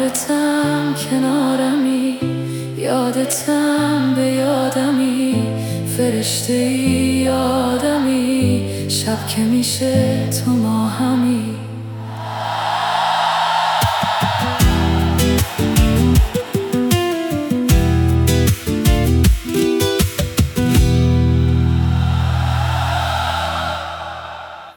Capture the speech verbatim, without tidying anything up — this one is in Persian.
یادتم کنارمی، یادتم به یادمی، فرشته ای آدمی، شب که میشه تو ماهمی.